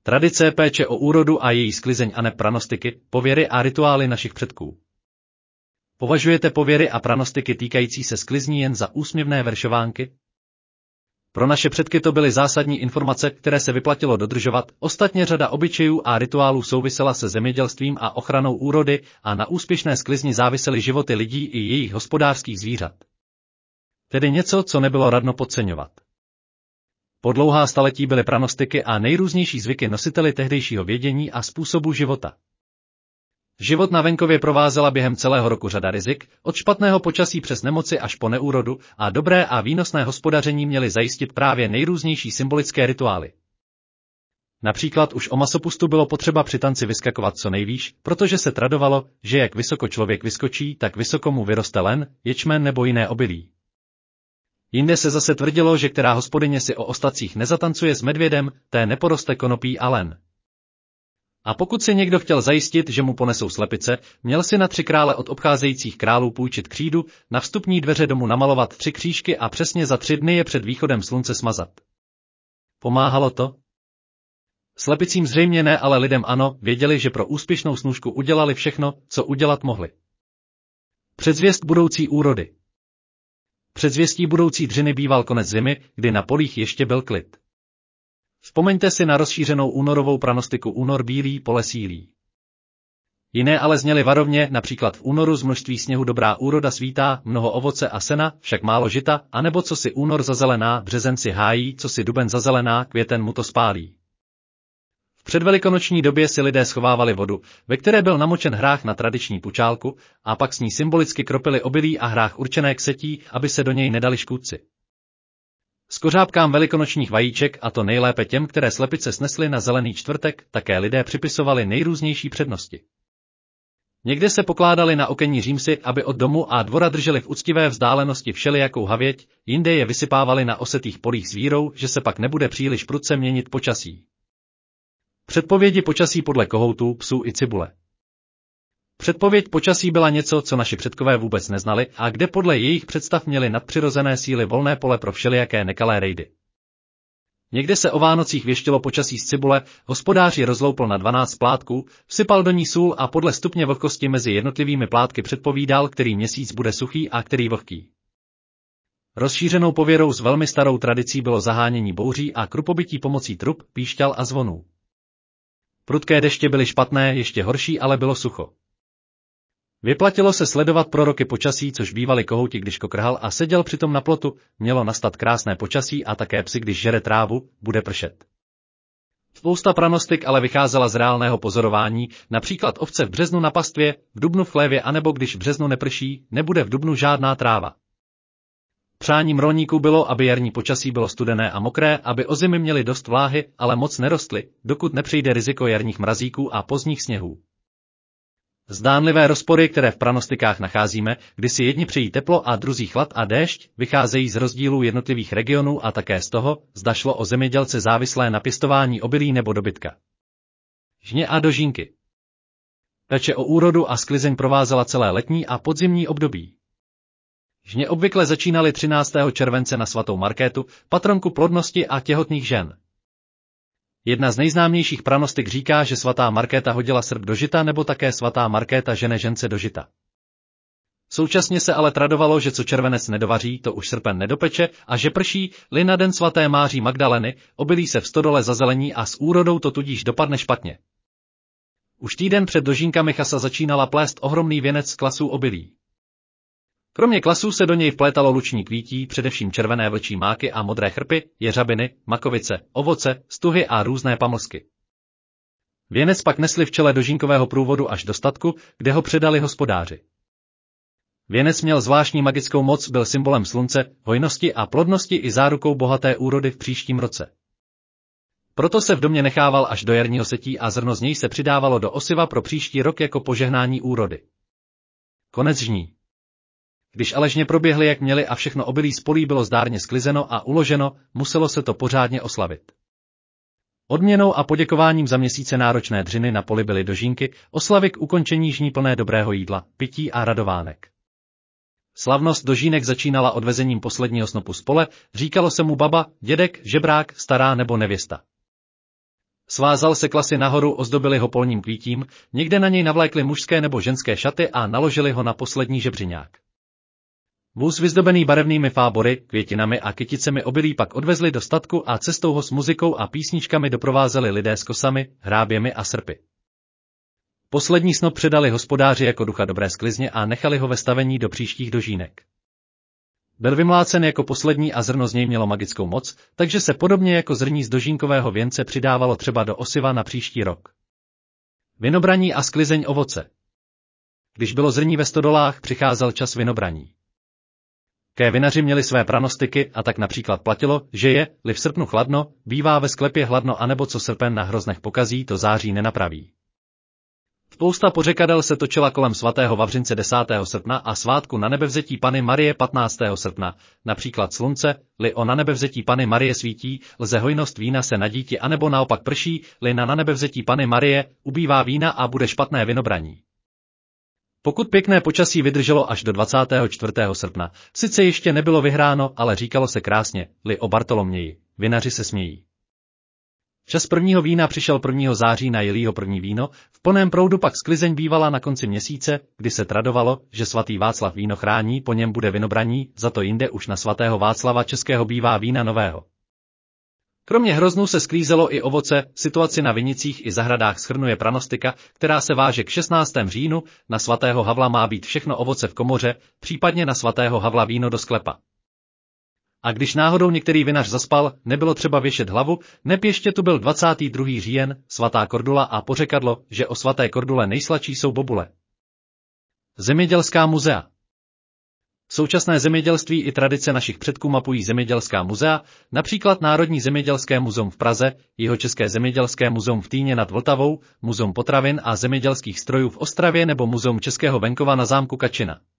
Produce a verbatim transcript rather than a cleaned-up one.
Tradice, péče o úrodu a její sklizeň a ne pranostiky, pověry a rituály našich předků. Považujete pověry a pranostiky týkající se sklizní jen za úsměvné veršovánky? Pro naše předky to byly zásadní informace, které se vyplatilo dodržovat, ostatně řada obyčejů a rituálů souvisela se zemědělstvím a ochranou úrody a na úspěšné sklizni závisely životy lidí i jejich hospodářských zvířat. Tedy něco, co nebylo radno podceňovat. Po dlouhá staletí byly pranostiky a nejrůznější zvyky nositeli tehdejšího vědění a způsobu života. Život na venkově provázela během celého roku řada rizik, od špatného počasí přes nemoci až po neúrodu, a dobré a výnosné hospodaření měly zajistit právě nejrůznější symbolické rituály. Například už o masopustu bylo potřeba při tanci vyskakovat co nejvýš, protože se tradovalo, že jak vysoko člověk vyskočí, tak vysoko mu vyroste len, ječmen nebo jiné obilí. Jinde se zase tvrdilo, že která hospodyně si o ostacích nezatancuje s medvědem, té neporoste konopí a len. A pokud si někdo chtěl zajistit, že mu ponesou slepice, měl si na tři krále od obcházejících králů půjčit křídu, na vstupní dveře domu namalovat tři křížky a přesně za tři dny je před východem slunce smazat. Pomáhalo to? Slepicím zřejmě ne, ale lidem ano, věděli, že pro úspěšnou snůšku udělali všechno, co udělat mohli. Předzvěst budoucí úrody. Předzvěstí budoucí dřiny býval konec zimy, kdy na polích ještě byl klid. Vzpomeňte si na rozšířenou únorovou pranostiku Únor bílý, pole sílí. Jiné ale zněly varovně, například v únoru z množství sněhu dobrá úroda svítá, mnoho ovoce a sena, však málo žita, anebo co si únor zazelená, březen si hájí, co si duben zazelená, květen mu to spálí. V předvelikonoční době si lidé schovávali vodu, ve které byl namočen hrách na tradiční pučálku, a pak s ní symbolicky kropili obilí a hrách určené k setí, aby se do něj nedali škůdci. Skořápkám velikonočních vajíček, a to nejlépe těm, které slepice snesly na zelený čtvrtek, také lidé připisovali nejrůznější přednosti. Někde se pokládali na okenní římsy, aby od domu a dvora drželi v úctivé vzdálenosti všelijakou havěť, jinde je vysypávali na osetých polích s vírou, že se pak nebude příliš prudce měnit počasí. Předpovědi počasí podle kohoutů, psů i cibule. Předpověď počasí byla něco, co naši předkové vůbec neznali a kde podle jejich představ měli nadpřirozené síly volné pole pro všelijaké nekalé rejdy. Někde se o Vánocích věštilo počasí z cibule, hospodář ji rozloupl na dvanáct plátků, vsypal do ní sůl a podle stupně vlhkosti mezi jednotlivými plátky předpovídal, který měsíc bude suchý a který vlhký. Rozšířenou pověrou s velmi starou tradicí bylo zahánění bouří a krupobytí pomocí trub, píšťal a zvonů. Prudké deště byly špatné, ještě horší ale bylo sucho. Vyplatilo se sledovat proroky počasí, což bývali kohouti, když kokrhal a seděl přitom na plotu, mělo nastat krásné počasí a také psi, když žere trávu, bude pršet. Spousta pranostik ale vycházela z reálného pozorování, například ovce v březnu na pastvě, v dubnu v chlévě anebo když v březnu neprší, nebude v dubnu žádná tráva. Přáním rolníků bylo, aby jarní počasí bylo studené a mokré, aby ozimy měly dost vláhy, ale moc nerostly, dokud nepřijde riziko jarních mrazíků a pozdních sněhů. Zdánlivé rozpory, které v pranostikách nacházíme, kdy si jedni přejí teplo a druzí chlad a déšť, vycházejí z rozdílů jednotlivých regionů a také z toho, zda šlo o zemědělce závislé na pěstování obilí nebo dobytka. Žně a dožínky. Péče o úrodu a sklizeň provázela celé letní a podzimní období. Žně obvykle začínaly třináctého července na svatou Markétu, patronku plodnosti a těhotných žen. Jedna z nejznámějších pranostik říká, že svatá Markéta hodila srp do žita nebo také svatá Markéta žene žence do žita. Současně se ale tradovalo, že co červenec nedovaří, to už srpen nedopeče a že prší-li na den svaté Máří Magdaleny, obilí se v stodole zazelení a s úrodou to tudíž dopadne špatně. Už týden před dožínkami chasa začínala plést ohromný věnec z klasů obilí. Kromě klasů se do něj vplétalo luční kvítí, především červené vlčí máky a modré chrpy, jeřabiny, makovice, ovoce, stuhy a různé pamlsky. Věnec pak nesli v čele dožínkového průvodu až do statku, kde ho předali hospodáři. Věnec měl zvláštní magickou moc, byl symbolem slunce, hojnosti a plodnosti i zárukou bohaté úrody v příštím roce. Proto se v domě nechával až do jarního setí a zrno z něj se přidávalo do osiva pro příští rok jako požehnání úrody. Konec žní. Když ale žně proběhly jak měly a všechno obilí z polí bylo zdárně sklizeno a uloženo, muselo se to pořádně oslavit. Odměnou a poděkováním za měsíce náročné dřiny na poli byly dožínky, oslavy k ukončení žní plné dobrého jídla, pití a radovánek. Slavnost dožínek začínala odvezením posledního snopu z pole, říkalo se mu baba, dědek, žebrák, stará nebo nevěsta. Svázal se klasy nahoru, ozdobili ho polním kvítím, někde na něj navlékli mužské nebo ženské šaty a naložili ho na poslední žebřiňák. Vůz vyzdobený barevnými fábory, květinami a kyticemi obilí pak odvezli do statku a cestou ho s muzikou a písničkami doprovázeli lidé s kosami, hráběmi a srpy. Poslední snop předali hospodáři jako ducha dobré sklizně a nechali ho ve stavení do příštích dožínek. Byl vymlácen jako poslední a zrno z něj mělo magickou moc, takže se podobně jako zrní z dožínkového věnce přidávalo třeba do osiva na příští rok. Vinobraní a sklizeň ovoce. Když bylo zrní ve stodolách, přicházel čas vinobraní. Ké vinaři měli své pranostiky a tak například platilo, že je-li v srpnu chladno, bývá ve sklepě hladno, anebo co srpen na hroznech pokazí, to září nenapraví. Spousta pořekadel se točila kolem svatého Vavřince desátého srpna a svátku Nanebevzetí Panny Marie patnáctého srpna, například slunce-li o Nanebevzetí Panny Marie svítí, lze hojnost vína se na díti, anebo naopak prší-li na Nanebevzetí Panny Marie, ubývá vína a bude špatné vinobraní. Pokud pěkné počasí vydrželo až do dvacátého čtvrtého srpna, sice ještě nebylo vyhráno, ale říkalo se krásně-li o Bartoloměji, vinaři se smějí. Čas prvního vína přišel prvního září na Jilího první víno, v plném proudu pak sklizeň bývala na konci měsíce, kdy se tradovalo, že svatý Václav víno chrání, po něm bude vinobraní, za to jinde už na svatého Václava Českého bývá vína nového. Kromě hroznů se sklízelo i ovoce, situaci na vinicích i zahradách shrnuje pranostika, která se váže k šestnáctému říjnu, na svatého Havla má být všechno ovoce v komoře, případně na svatého Havla víno do sklepa. A když náhodou některý vinař zaspal, nebylo třeba věšet hlavu, neb ještě tu byl dvacátý druhý říjen, svatá Kordula a pořekadlo, že o svaté Kordule nejsladší jsou bobule. Zemědělská muzea. Současné zemědělství i tradice našich předků mapují zemědělská muzea, například Národní zemědělské muzeum v Praze, Jihočeské zemědělské muzeum v Týně nad Vltavou, Muzeum potravin a zemědělských strojů v Ostravě nebo Muzeum českého venkova na zámku Kačina.